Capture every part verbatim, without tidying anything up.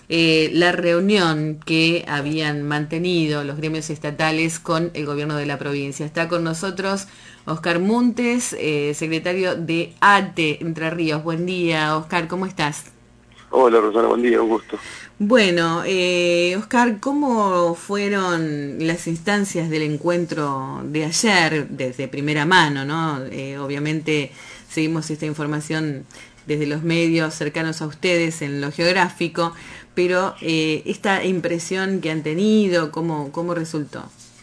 eh, la reunión que habían mantenido los gremios estatales con el gobierno de la provincia. Está con nosotros Oscar Muntes, eh, secretario de A T E Entre Ríos. Buen día, Oscar, ¿cómo estás? Hola Rosana, buen día, un gusto. Bueno, eh, Oscar, ¿cómo fueron las instancias del encuentro de ayer desde primera mano, ¿no? Eh, obviamente seguimos esta información desde los medios cercanos a ustedes en lo geográfico, pero eh, esta impresión que han tenido, ¿cómo, cómo resultó?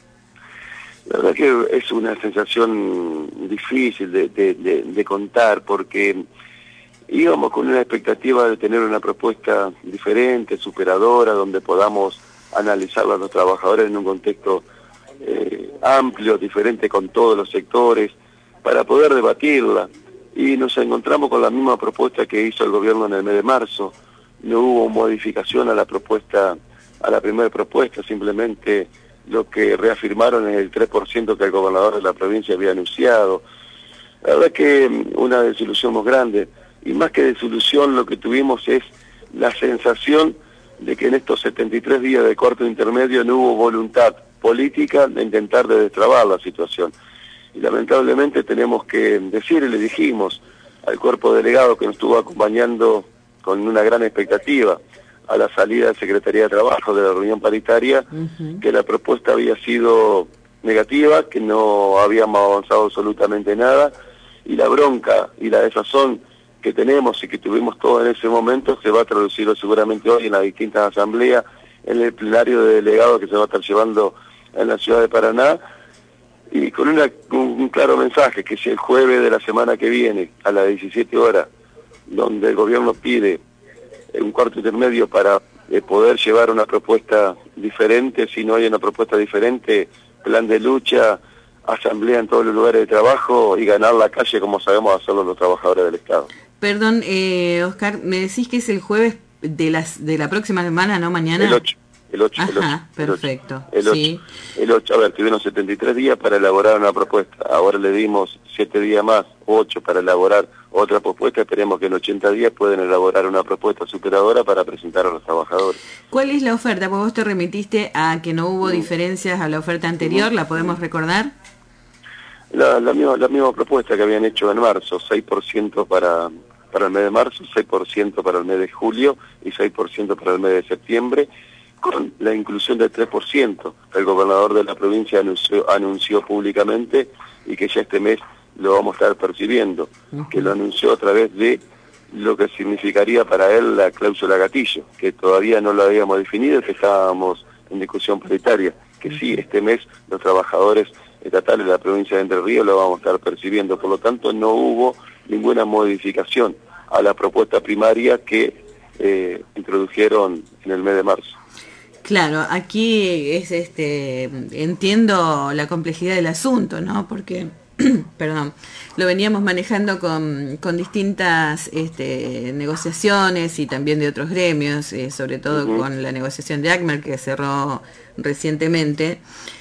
La verdad que es una sensación difícil de, de, de, de contar porque íbamos con una expectativa de tener una propuesta diferente, superadora, donde podamos analizarla a los trabajadores en un contexto eh, amplio, diferente con todos los sectores, para poder debatirla. Y nos encontramos con la misma propuesta que hizo el gobierno en el mes de marzo. No hubo modificación a la propuesta, a la primera propuesta, simplemente lo que reafirmaron es el tres por ciento que el gobernador de la provincia había anunciado. La verdad que una desilusión muy grande, y más que desilusión lo que tuvimos es la sensación de que en estos setenta y tres días de corto intermedio no hubo voluntad política de intentar de destrabar la situación. Y lamentablemente tenemos que decir, y le dijimos al cuerpo delegado que nos estuvo acompañando con una gran expectativa a la salida de Secretaría de Trabajo de la reunión paritaria, uh-huh. que la propuesta había sido negativa, que no habíamos avanzado absolutamente nada, y la bronca y la desazón que tenemos y que tuvimos todos en ese momento se va a traducir seguramente hoy en las distintas asambleas, en el plenario de delegados que se va a estar llevando en la ciudad de Paraná, y con una, un claro mensaje, que si el jueves de la semana que viene, a las diecisiete horas, donde el gobierno pide un cuarto intermedio para eh, poder llevar una propuesta diferente, si no hay una propuesta diferente, plan de lucha, asamblea en todos los lugares de trabajo y ganar la calle como sabemos hacerlo los trabajadores del Estado. Perdón, eh, Oscar, me decís que es el jueves de las de la próxima semana, ¿no? Mañana. El ocho. El ocho, Ajá, el ocho, perfecto. El ocho, sí. el ocho, a ver, tuvieron setenta y tres días para elaborar una propuesta, ahora le dimos siete días más, ocho para elaborar otra propuesta, esperemos que en ochenta días pueden elaborar una propuesta superadora para presentar a los trabajadores. ¿Cuál es la oferta? Porque vos te remitiste a que no hubo mm. diferencias a la oferta anterior, ¿la podemos recordar? La, la, misma, la misma propuesta que habían hecho en marzo, seis por ciento para, para el mes de marzo, seis por ciento para el mes de julio y seis por ciento para el mes de septiembre, con la inclusión del tres por ciento que el gobernador de la provincia anunció, anunció públicamente y que ya este mes lo vamos a estar percibiendo, uh-huh. que lo anunció a través de lo que significaría para él la cláusula gatillo, que todavía no lo habíamos definido, que estábamos en discusión paritaria, que uh-huh. sí, este mes los trabajadores estatales de la provincia de Entre Ríos lo vamos a estar percibiendo, por lo tanto no hubo ninguna modificación a la propuesta primaria que eh, introdujeron en el mes de marzo. Claro, aquí es este, entiendo la complejidad del asunto, ¿no? Porque, perdón, lo veníamos manejando con, con distintas este, negociaciones y también de otros gremios, eh, sobre todo uh-huh. con la negociación de ACMER que cerró recientemente.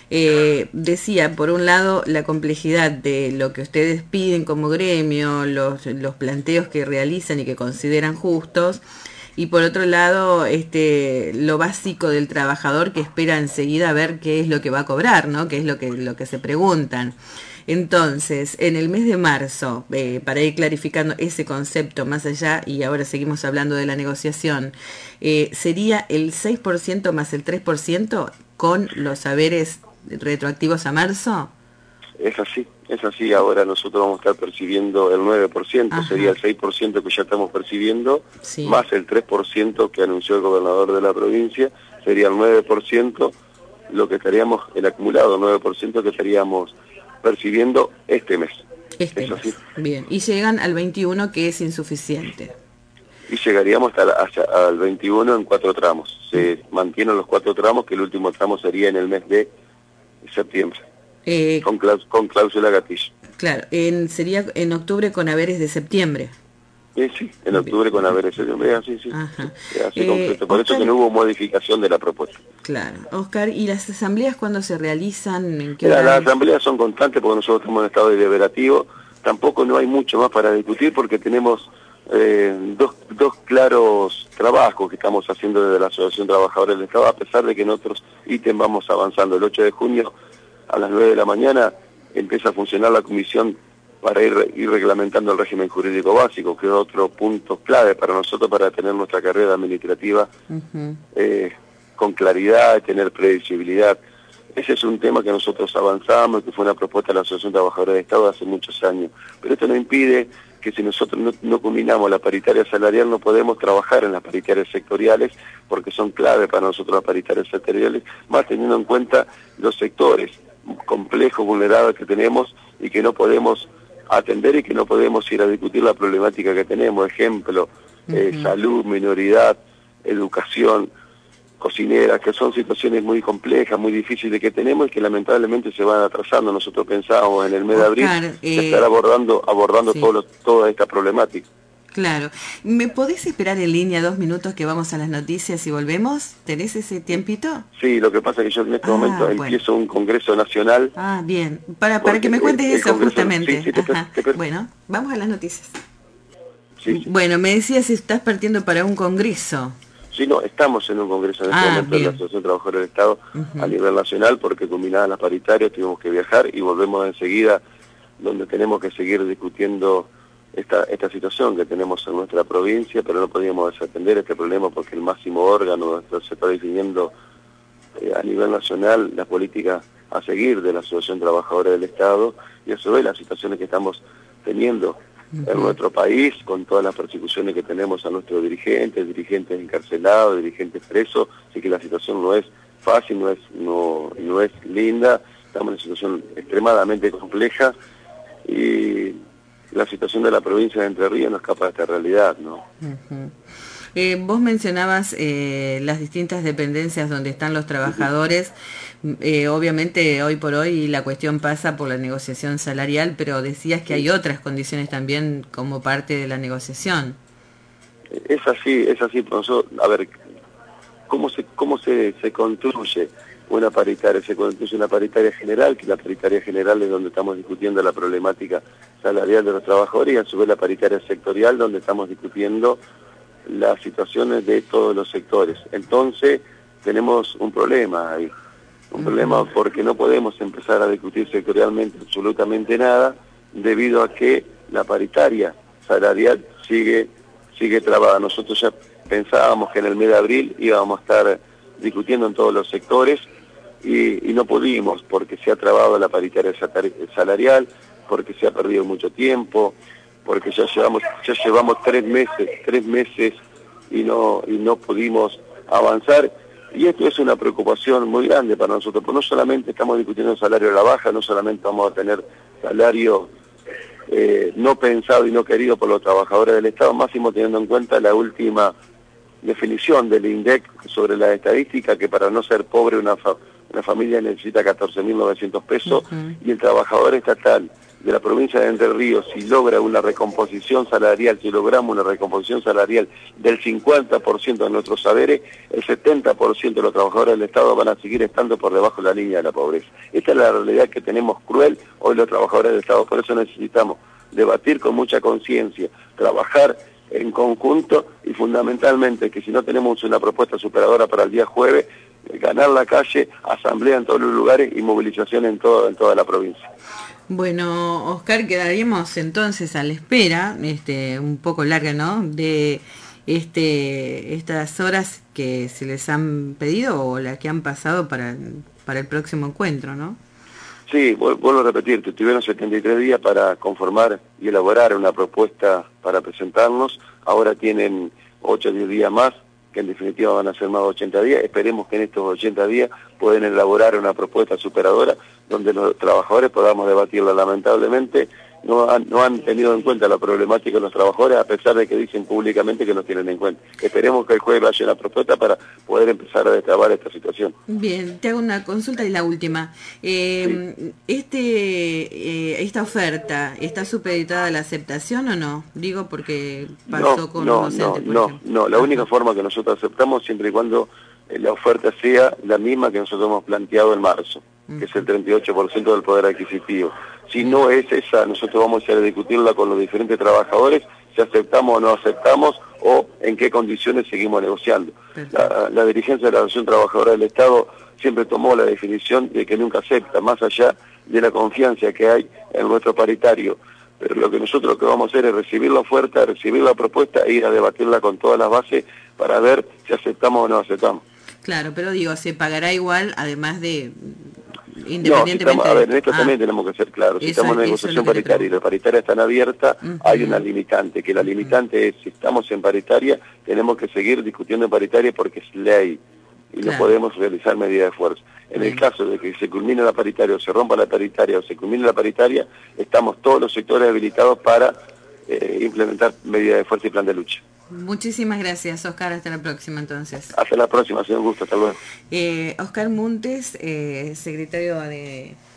Eh, decía, por un lado, la complejidad de lo que ustedes piden como gremio, los, los planteos que realizan y que consideran justos, y por otro lado, este, lo básico del trabajador que espera enseguida a ver qué es lo que va a cobrar, ¿no? Qué es lo que, lo que se preguntan. Entonces, en el mes de marzo, eh, para ir clarificando ese concepto más allá, y ahora seguimos hablando de la negociación, eh, ¿sería el seis por ciento más el tres por ciento con los saberes retroactivos a marzo? Es así, es así. Ahora nosotros vamos a estar percibiendo el nueve por ciento, Ajá. sería el seis por ciento que ya estamos percibiendo, sí. más el tres por ciento que anunció el gobernador de la provincia, sería el nueve por ciento lo que estaríamos, el acumulado nueve por ciento que estaríamos percibiendo este mes. Este es mes. Así. Bien, y llegan al veintiuno, que es insuficiente. Y llegaríamos hasta, hasta al veintiuno en cuatro tramos. Se mm. mantienen los cuatro tramos, que el último tramo sería en el mes de septiembre. Eh, con, claus con cláusula gatillo. Claro, en, sería en octubre con haberes de septiembre. Eh, sí, en octubre con haberes de septiembre, así, sí. Ajá. sí así eh, completo. Por Oscar, eso que no hubo modificación de la propuesta. Claro. Oscar, ¿y las asambleas cuándo se realizan? ¿En qué Mira, las asambleas son constantes porque nosotros estamos en estado deliberativo. Tampoco no hay mucho más para discutir porque tenemos eh, dos, dos claros trabajos que estamos haciendo desde la Asociación Trabajadora del Estado, a pesar de que en otros ítems vamos avanzando. El ocho de junio a las nueve de la mañana empieza a funcionar la comisión para ir, ir reglamentando el régimen jurídico básico, que es otro punto clave para nosotros para tener nuestra carrera administrativa uh-huh. eh, con claridad y tener previsibilidad. Ese es un tema que nosotros avanzamos, que fue una propuesta de la Asociación Trabajadora del Estado hace muchos años. Pero esto no impide que si nosotros no, no combinamos la paritaria salarial, no podemos trabajar en las paritarias sectoriales, porque son clave para nosotros las paritarias sectoriales, más teniendo en cuenta los sectores complejos, vulnerables que tenemos y que no podemos atender y que no podemos ir a discutir la problemática que tenemos. Ejemplo, uh-huh. eh, salud, minoridad, educación, cocineras, que son situaciones muy complejas, muy difíciles que tenemos y que lamentablemente se van atrasando. Nosotros pensábamos en el mes de abril eh, estar abordando abordando sí. todo lo, toda esta problemática. Claro. ¿Me podés esperar en línea dos minutos que vamos a las noticias y volvemos? ¿Tenés ese tiempito? Sí, lo que pasa es que yo en este ah, momento bueno. empiezo un congreso nacional. Ah, bien. Para, para que me cuentes el, el eso justamente. Sí, sí, te, Ajá. Te, te, bueno, vamos a las noticias. Sí, sí. Bueno, me decías si estás partiendo para un congreso. Sí, no, estamos en un congreso en este ah, momento bien. de la Asociación Trabajadora del Estado uh-huh. a nivel nacional, porque combinadas las paritarias tuvimos que viajar y volvemos enseguida, donde tenemos que seguir discutiendo esta esta situación que tenemos en nuestra provincia, pero no podíamos desatender este problema porque el máximo órgano se está definiendo eh, a nivel nacional la política a seguir de la Asociación Trabajadora del Estado, y a su vez las situaciones que estamos teniendo en nuestro país, con todas las persecuciones que tenemos a nuestros dirigentes, dirigentes encarcelados, dirigentes presos, así que la situación no es fácil, no es, no, no es linda, estamos en una situación extremadamente compleja y la situación de la provincia de Entre Ríos no escapa de esta realidad, ¿no? Uh-huh. Eh, vos mencionabas eh, las distintas dependencias donde están los trabajadores. Eh, obviamente hoy por hoy la cuestión pasa por la negociación salarial, pero decías que hay otras condiciones también como parte de la negociación. Es así, es así. Nosotros, a ver, ¿cómo se cómo se, se construye una paritaria? Se construye una paritaria general, que la paritaria general es donde estamos discutiendo la problemática salarial de los trabajadores, y a su vez la paritaria sectorial, donde estamos discutiendo las situaciones de todos los sectores. Entonces tenemos un problema ahí, un uh-huh. problema porque no podemos empezar a discutir sectorialmente absolutamente nada, debido a que la paritaria salarial sigue sigue trabada. Nosotros ya pensábamos que en el mes de abril íbamos a estar discutiendo en todos los sectores y, y no pudimos, porque se ha trabado la paritaria salarial, porque se ha perdido mucho tiempo, porque ya llevamos ya llevamos tres meses tres meses y no y no pudimos avanzar, y esto es una preocupación muy grande para nosotros, porque no solamente estamos discutiendo el salario de la baja, no solamente vamos a tener salario eh, no pensado y no querido por los trabajadores del Estado, máximo teniendo en cuenta la última definición del INDEC sobre la estadística, que para no ser pobre una fa una familia necesita catorce mil novecientos pesos, uh-huh. y el trabajador estatal de la provincia de Entre Ríos, si logra una recomposición salarial, si logramos una recomposición salarial del cincuenta por ciento de nuestros saberes, el setenta por ciento de los trabajadores del Estado van a seguir estando por debajo de la línea de la pobreza. Esta es la realidad que tenemos cruel hoy los trabajadores del Estado, por eso necesitamos debatir con mucha conciencia, trabajar en conjunto y fundamentalmente que si no tenemos una propuesta superadora para el día jueves, ganar la calle, asamblea en todos los lugares y movilización en, todo, en toda la provincia. Bueno, Oscar, quedaríamos entonces a la espera, este, un poco larga, ¿no?, de este, estas horas que se les han pedido o las que han pasado para, para el próximo encuentro, ¿no? Sí, vuelvo a repetirte, tuvieron setenta y tres días para conformar y elaborar una propuesta para presentarnos, ahora tienen ocho o diez días más, que en definitiva van a ser más de ochenta días, esperemos que en estos ochenta días pueden elaborar una propuesta superadora donde los trabajadores podamos debatirla. Lamentablemente no han, no han tenido en cuenta la problemática de los trabajadores, a pesar de que dicen públicamente que los tienen en cuenta. Esperemos que el jueves vaya la propuesta para poder empezar a destrabar esta situación. Bien, te hago una consulta y la última. Eh, sí. este, eh, ¿Esta oferta está supeditada a la aceptación o no? Digo porque pasó no, con no, los docentes, no, por ejemplo. No, no, la única forma que nosotros aceptamos siempre y cuando la oferta sea la misma que nosotros hemos planteado en marzo, uh-huh. que es el treinta y ocho por ciento del poder adquisitivo. Si no es esa, nosotros vamos a ir a discutirla con los diferentes trabajadores si aceptamos o no aceptamos o en qué condiciones seguimos negociando. La, la dirigencia de la Asociación Trabajadora del Estado siempre tomó la definición de que nunca acepta, más allá de la confianza que hay en nuestro paritario. Pero lo que nosotros que vamos a hacer es recibir la oferta, recibir la propuesta e ir a debatirla con todas las bases para ver si aceptamos o no aceptamos. Claro, pero digo, se pagará igual, además de... No, si estamos, a ver, en esto ah, también tenemos que ser claros. Si estamos en una negociación paritaria y la paritaria está abierta, uh-huh. hay una limitante, que la limitante uh-huh. es, si estamos en paritaria, tenemos que seguir discutiendo en paritaria porque es ley y claro. no podemos realizar medidas de fuerza. En uh-huh. el caso de que se culmine la paritaria o se rompa la paritaria o se culmine la paritaria, estamos todos los sectores habilitados para eh, implementar medidas de fuerza y plan de lucha. Muchísimas gracias, Oscar. Hasta la próxima, entonces. Hasta la próxima, ha sido un gusto. Hasta luego. Eh, Oscar Montes, eh, secretario de...